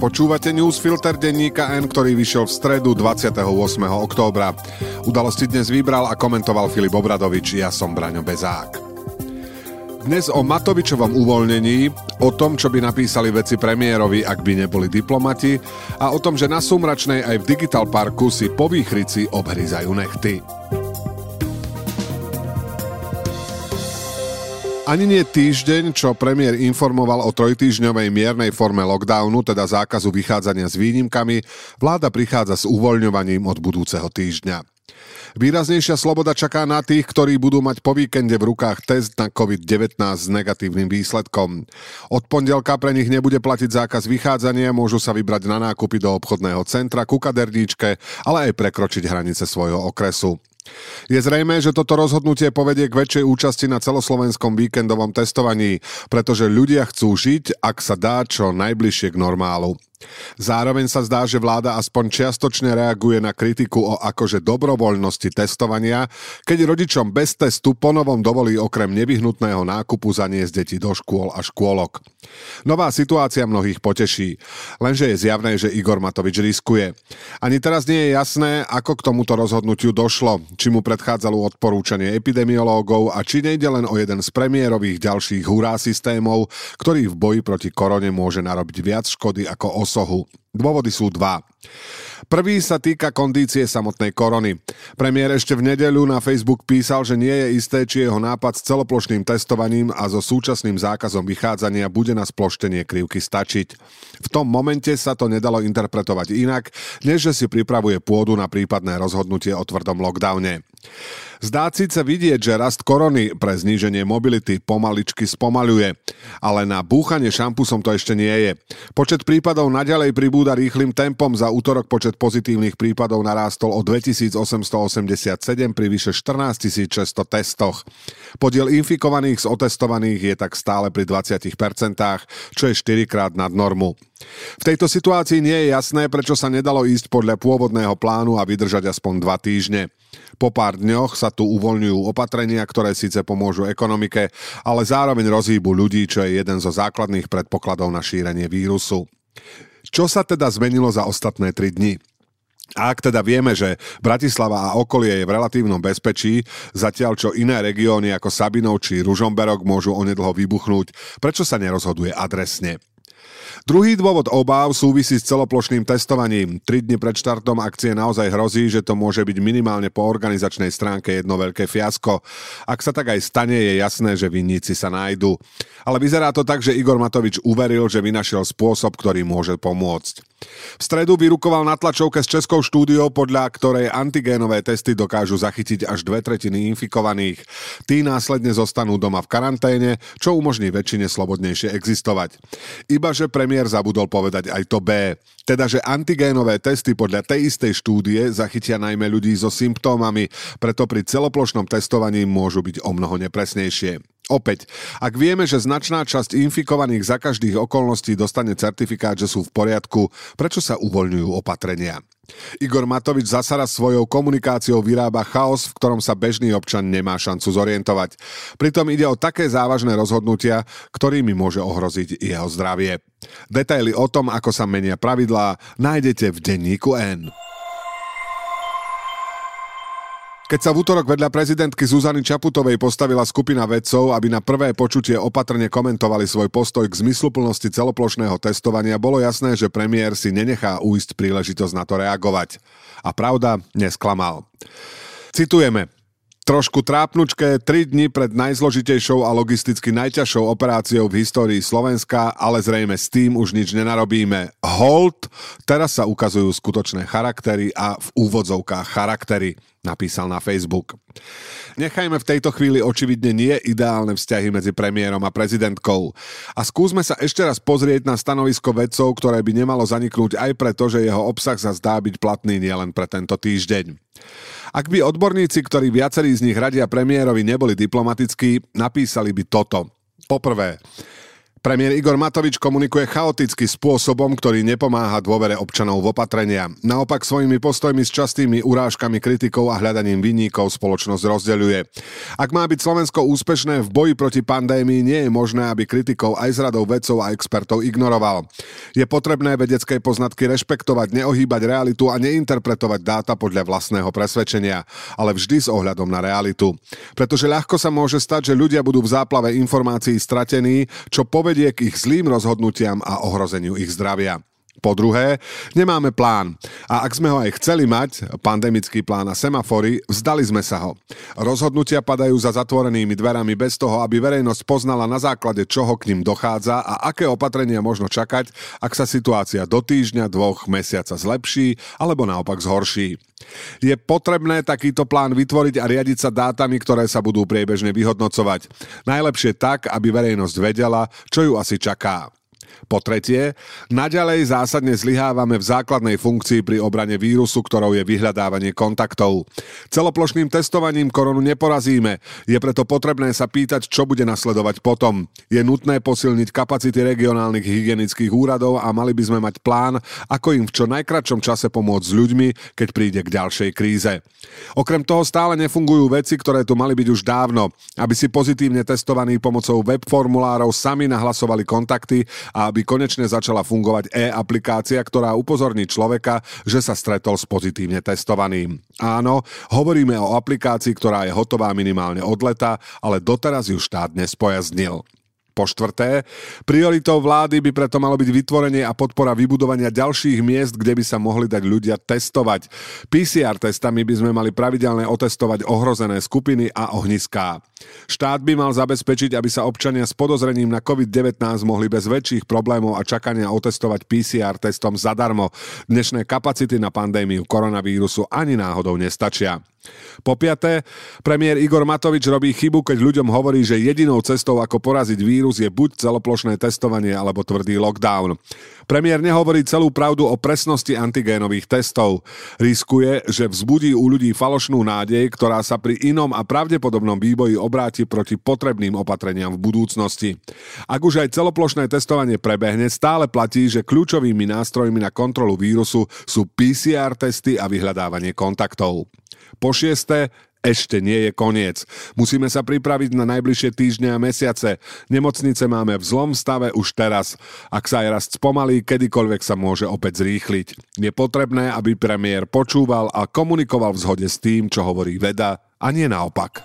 Počúvate newsfilter denníka N, ktorý vyšiel v stredu 28. októbra. Udalosti dnes vybral a komentoval Filip Obradovič, ja som Braňo Bezák. Dnes o Matovičovom uvoľnení, o tom, čo by napísali veci premiérovi, ak by neboli diplomati, a o tom, že na Sumračnej aj v Digital Parku si po výchrici obhryzajú nechty. Ani nie týždeň, čo premiér informoval o trojtýždňovej miernej forme lockdownu, teda zákazu vychádzania s výnimkami, vláda prichádza s uvoľňovaním od budúceho týždňa. Výraznejšia sloboda čaká na tých, ktorí budú mať po víkende v rukách test na COVID-19 s negatívnym výsledkom. Od pondelka pre nich nebude platiť zákaz vychádzania, môžu sa vybrať na nákupy do obchodného centra, ku kaderníčke, ale aj prekročiť hranice svojho okresu. Je zrejmé, že toto rozhodnutie povedie k väčšej účasti na celoslovenskom víkendovom testovaní, pretože ľudia chcú žiť, ak sa dá, čo najbližšie k normálu. Zároveň sa zdá, že vláda aspoň čiastočne reaguje na kritiku o akože dobrovoľnosti testovania, keď rodičom bez testu ponovom dovolí okrem nevyhnutného nákupu zaniesť deti do škôl a škôlok. Nová situácia mnohých poteší, lenže je zjavné, že Igor Matovič riskuje. Ani teraz nie je jasné, ako k tomuto rozhodnutiu došlo, či mu predchádzalo odporúčanie epidemiológov a či nejde len o jeden z premiérových ďalších hurá systémov, ktorý v boji proti korone môže narobiť viac škody ako osohu. Dôvody sú dva. Prvý sa týka kondície samotnej korony. Premiér ešte v nedeľu na Facebook písal, že nie je isté, či jeho nápad s celoplošným testovaním a so súčasným zákazom vychádzania bude na sploštenie krivky stačiť. V tom momente sa to nedalo interpretovať inak, než že si pripravuje pôdu na prípadné rozhodnutie o tvrdom lockdowne. Zdá síce vidieť, že rast korony pre zníženie mobility pomaličky spomaľuje, ale na búchanie šampusom to ešte nie je. Počet prípadov naďalej pribúda rýchlym tempom, za útorok počet pozitívnych prípadov narástol o 2887 pri vyše 14600 testoch. Podiel infikovaných z otestovaných je tak stále pri 20%, čo je 4-krát nad normu. V tejto situácii nie je jasné, prečo sa nedalo ísť podľa pôvodného plánu a vydržať aspoň 2 týždne. Po pár dňoch sa tu uvoľňujú opatrenia, ktoré síce pomôžu ekonomike, ale zároveň rozhýbu ľudí, čo je jeden zo základných predpokladov na šírenie vírusu. Čo sa teda zmenilo za ostatné 3 dni? A ak teda vieme, že Bratislava a okolie je v relatívnom bezpečí, zatiaľ čo iné regióny ako Sabinov či Ružomberok môžu onedlho vybuchnúť, prečo sa nerozhoduje adresne? Druhý dôvod obáv súvisí s celoplošným testovaním. 3 dni pred štartom akcie naozaj hrozí, že to môže byť minimálne po organizačnej stránke jedno veľké fiasko. Ak sa tak aj stane, je jasné, že vinníci sa nájdu. Ale vyzerá to tak, že Igor Matovič uveril, že vynašiel spôsob, ktorý môže pomôcť. V stredu vyrukoval na tlačovke s českou štúdiou, podľa ktorej antigénové testy dokážu zachytiť až 2/3 infikovaných. Tí následne zostanú doma v karanténe, čo umožní väčšine slobodnejšie existovať. Ibaže premiér zabudol povedať aj to B, teda že antigénové testy podľa tej istej štúdie zachytia najmä ľudí so symptómami, preto pri celoplošnom testovaní môžu byť omnoho nepresnejšie. Opäť, ak vieme, že značná časť infikovaných za každých okolností dostane certifikát, že sú v poriadku, prečo sa uvoľňujú opatrenia? Igor Matovič zasa raz svojou komunikáciou vyrába chaos, v ktorom sa bežný občan nemá šancu zorientovať. Pritom ide o také závažné rozhodnutia, ktorými môže ohroziť jeho zdravie. Detaily o tom, ako sa menia pravidlá, nájdete v denníku N. Keď sa v útorok vedľa prezidentky Zuzany Čaputovej postavila skupina vedcov, aby na prvé počutie opatrne komentovali svoj postoj k zmysluplnosti celoplošného testovania, bolo jasné, že premiér si nenechá ujsť príležitosť na to reagovať. A pravda, nesklamal. Citujeme. Trošku trápnučké 3 dni pred najzložitejšou a logisticky najťažšou operáciou v histórii Slovenska, ale zrejme s tým už nič nenarobíme. Hold, teraz sa ukazujú skutočné charaktery a v úvodzovkách charaktery, napísal na Facebook. Nechajme v tejto chvíli očividne nie ideálne vzťahy medzi premiérom a prezidentkou. A skúsme sa ešte raz pozrieť na stanovisko vedcov, ktoré by nemalo zaniknúť aj preto, že jeho obsah sa zdá byť platný nielen pre tento týždeň. Ak by odborníci, ktorí viacerí z nich radia premiérovi, neboli diplomatickí, napísali by toto. Poprvé, Premiér Igor Matovič komunikuje chaoticky spôsobom, ktorý nepomáha dôvere občanov v opatrenia. Naopak svojimi postojmi s častými urážkami kritikov a hľadaním vinníkov spoločnosť rozdeľuje. Ak má byť Slovensko úspešné v boji proti pandémii, nie je možné, aby kritikov aj z radou vedcov a expertov ignoroval. Je potrebné vedecké poznatky rešpektovať, neohýbať realitu a neinterpretovať dáta podľa vlastného presvedčenia, ale vždy s ohľadom na realitu. Pretože ľahko sa môže stať, že ľudia budú v záplave informácií stratení, čo povedie k ich zlým rozhodnutiam a ohrozeniu ich zdravia. Po druhé, nemáme plán. A ak sme ho aj chceli mať, pandemický plán a semafory, vzdali sme sa ho. Rozhodnutia padajú za zatvorenými dverami bez toho, aby verejnosť poznala na základe čoho k ním dochádza a aké opatrenia možno čakať, ak sa situácia do týždňa, 2 mesiaca zlepší alebo naopak zhorší. Je potrebné takýto plán vytvoriť a riadiť sa dátami, ktoré sa budú priebežne vyhodnocovať. Najlepšie tak, aby verejnosť vedela, čo ju asi čaká. Po tretie, naďalej zásadne zlyhávame v základnej funkcii pri obrane vírusu, ktorou je vyhľadávanie kontaktov. Celoplošným testovaním koronu neporazíme, je preto potrebné sa pýtať, čo bude nasledovať potom. Je nutné posilniť kapacity regionálnych hygienických úradov a mali by sme mať plán, ako im v čo najkratšom čase pomôcť s ľuďmi, keď príde k ďalšej kríze. Okrem toho stále nefungujú veci, ktoré tu mali byť už dávno, aby si pozitívne testovaní pomocou web formulárov sami nahlasovali kontakty a aby konečne začala fungovať e-aplikácia, ktorá upozorní človeka, že sa stretol s pozitívne testovaným. Áno, hovoríme o aplikácii, ktorá je hotová minimálne od leta, ale doteraz ju štát nespojaznil. Po štvrté, prioritou vlády by preto malo byť vytvorenie a podpora vybudovania ďalších miest, kde by sa mohli dať ľudia testovať. PCR testami by sme mali pravidelne otestovať ohrozené skupiny a ohniská. Štát by mal zabezpečiť, aby sa občania s podozrením na COVID-19 mohli bez väčších problémov a čakania otestovať PCR testom zadarmo. Dnešné kapacity na pandémiu koronavírusu ani náhodou nestačia. Po piaté, premiér Igor Matovič robí chybu, keď ľuďom hovorí, že jedinou cestou, ako poraziť vírus, je buď celoplošné testovanie alebo tvrdý lockdown. Premiér nehovorí celú pravdu o presnosti antigénových testov. Riskuje, že vzbudí u ľudí falošnú nádej, ktorá sa pri inom a pravdepodobnom vývoji obráti proti potrebným opatreniam v budúcnosti. Ak už aj celoplošné testovanie prebehne, stále platí, že kľúčovými nástrojmi na kontrolu vírusu sú PCR testy a vyhľadávanie kontaktov. Po šieste, ešte nie je koniec. Musíme sa pripraviť na najbližšie týždne a mesiace. Nemocnice máme v zlom stave už teraz. Ak sa aj rast spomalí, kedykoľvek sa môže opäť zrýchliť. Je potrebné, aby premiér počúval a komunikoval v zhode s tým, čo hovorí veda, a nie naopak.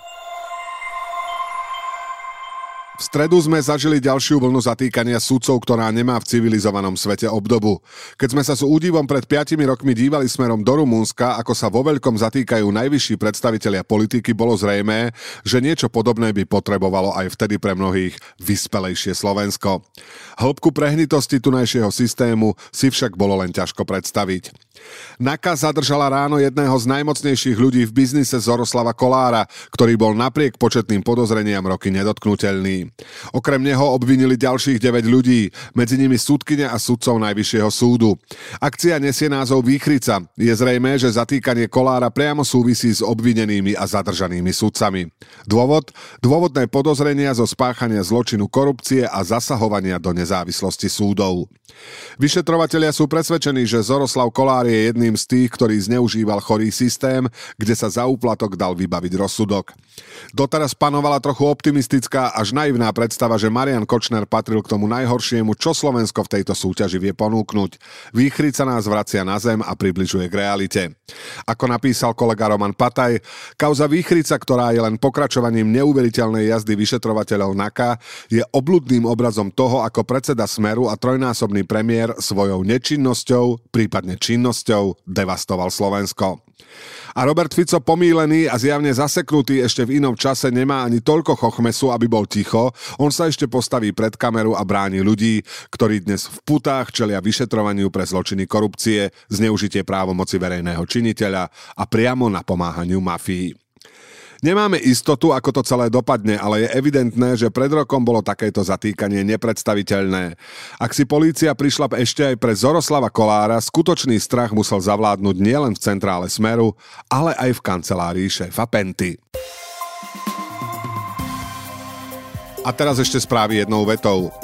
V stredu sme zažili ďalšiu vlnu zatýkania sudcov, ktorá nemá v civilizovanom svete obdobu. Keď sme sa s údivom pred 5 rokmi dívali smerom do Rumunska, ako sa vo veľkom zatýkajú najvyšší predstavitelia politiky, bolo zrejmé, že niečo podobné by potrebovalo aj vtedy pre mnohých vyspelejšie Slovensko. Hĺbku prehnitosti tunajšieho systému si však bolo len ťažko predstaviť. NAKA zadržala ráno jedného z najmocnejších ľudí v biznise Zoroslava Kollára, ktorý bol napriek početným podozreniam roky nedotknuteľný. Okrem neho obvinili ďalších 9 ľudí, medzi nimi sudkyňa a sudcov Najvyššieho súdu. Akcia nesie názov Výchrica. Je zrejmé, že zatýkanie Kollára priamo súvisí s obvinenými a zadržanými sudcami. Dôvod? Dôvodné podozrenia zo spáchania zločinu korupcie a zasahovania do nezávislosti súdov. Vyšetrovatelia sú presvedčení, že Zoroslav Kollár je jedným z tých, ktorý zneužíval chorý systém, kde sa za úplatok dal vybaviť rozsudok. Doteraz panovala trochu optimistická až naivná predstava, že Marian Kočner patril k tomu najhoršiemu, čo Slovensko v tejto súťaži vie ponúknuť. Výchrica nás vracia na zem a približuje k realite. Ako napísal kolega Roman Pataj, kauza Výchrica, ktorá je len pokračovaním neuveriteľnej jazdy vyšetrovateľov NAKA, je obľudným obrazom toho, ako predseda Smeru a trojnásobný premiér svojou nečinnosťou, prípadne činnosťou, devastoval Slovensko. A Robert Fico pomýlený a zjavne zaseknutý ešte v inom čase nemá ani toľko chochmesu, aby bol ticho. On sa ešte postaví pred kameru a bráni ľudí, ktorí dnes v putách čelia vyšetrovaniu pre zločiny korupcie, zneužitie právomoci verejného činiteľa a priamo napomáhaniu mafii. Nemáme istotu, ako to celé dopadne, ale je evidentné, že pred rokom bolo takéto zatýkanie nepredstaviteľné. Ak si polícia prišla ešte aj pre Zoroslava Kollára, skutočný strach musel zavládnuť nielen v centrále Smeru, ale aj v kancelárii šéfa Penty. A teraz ešte správy jednou vetou.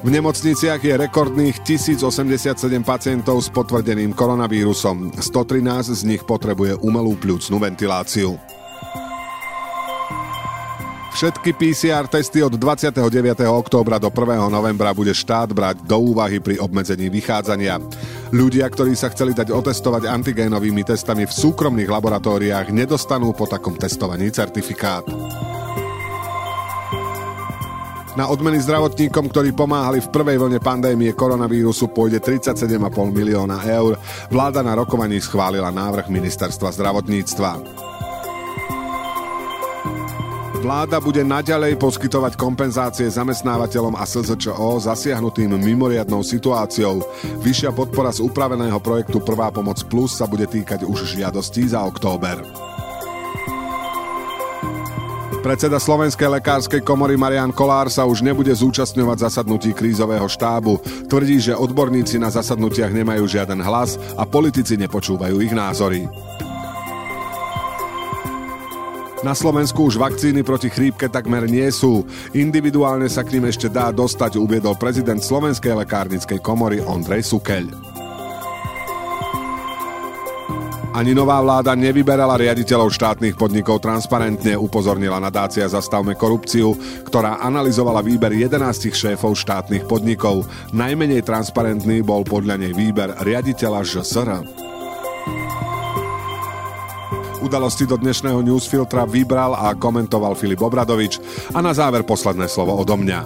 V nemocniciach je rekordných 1087 pacientov s potvrdeným koronavírusom. 113 z nich potrebuje umelú pľúcnu ventiláciu. Všetky PCR testy od 29. októbra do 1. novembra bude štát brať do úvahy pri obmedzení vychádzania. Ľudia, ktorí sa chceli dať otestovať antigénovými testami v súkromných laboratóriách, nedostanú po takom testovaní certifikát. Na odmeny zdravotníkom, ktorí pomáhali v prvej vlne pandémie koronavírusu, pôjde 37,5 milióna eur. Vláda na rokovaní schválila návrh ministerstva zdravotníctva. Vláda bude naďalej poskytovať kompenzácie zamestnávateľom a SZČO zasiahnutým mimoriadnou situáciou. Vyššia podpora z upraveného projektu Prvá pomoc plus sa bude týkať už žiadostí za október. Predseda Slovenskej lekárskej komory Marián Kolár sa už nebude zúčastňovať zasadnutí krízového štábu. Tvrdí, že odborníci na zasadnutiach nemajú žiaden hlas a politici nepočúvajú ich názory. Na Slovensku už vakcíny proti chrípke takmer nie sú. Individuálne sa k nim ešte dá dostať, uviedol prezident Slovenskej lekárnickej komory Ondrej Sukeľ. Ani nová vláda nevyberala riaditeľov štátnych podnikov transparentne, upozornila nadácia Zastavme korupciu, ktorá analyzovala výber 11 šéfov štátnych podnikov. Najmenej transparentný bol podľa nej výber riaditeľa ŽSR. Udalosti do dnešného newsfiltra vybral a komentoval Filip Obradovič a na záver posledné slovo odo mňa.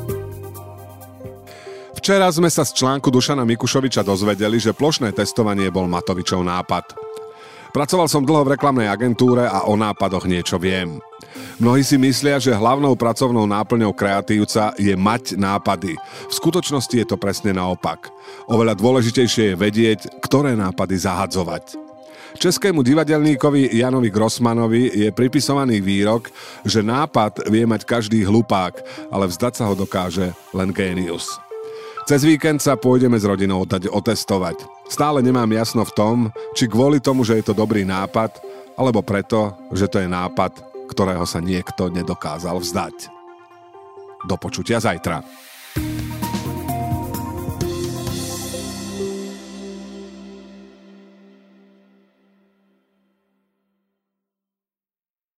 Včera sme sa z článku Dušana Mikušoviča dozvedeli, že plošné testovanie bol Matovičov nápad. Pracoval som dlho v reklamnej agentúre a o nápadoch niečo viem. Mnohí si myslia, že hlavnou pracovnou náplňou kreatívca je mať nápady. V skutočnosti je to presne naopak. Oveľa dôležitejšie je vedieť, ktoré nápady zahadzovať. Českému divadelníkovi Janovi Grossmanovi je pripisovaný výrok, že nápad vie mať každý hlupák, ale vzdať sa ho dokáže len génius. Cez víkend sa pôjdeme s rodinou dať otestovať. Stále nemám jasno v tom, či kvôli tomu, že je to dobrý nápad, alebo preto, že to je nápad, ktorého sa niekto nedokázal vzdať. Do počutia zajtra.